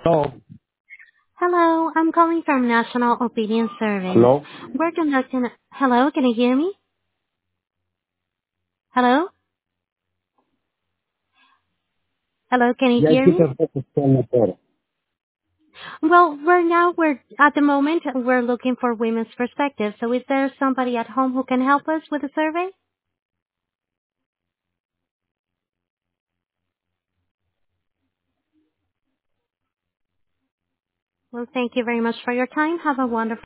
Hello. Hello, I'm calling from National Opinion Surveys. Hello. We're conducting. Hello, can you hear me? Hello? Hello, can you Ya hear aquí me? te fue el motor. Well, we're at the moment, we're looking for women's perspective. So is there somebody at home who can help us with the survey? Well, thank you very much for your time. Have a wonderful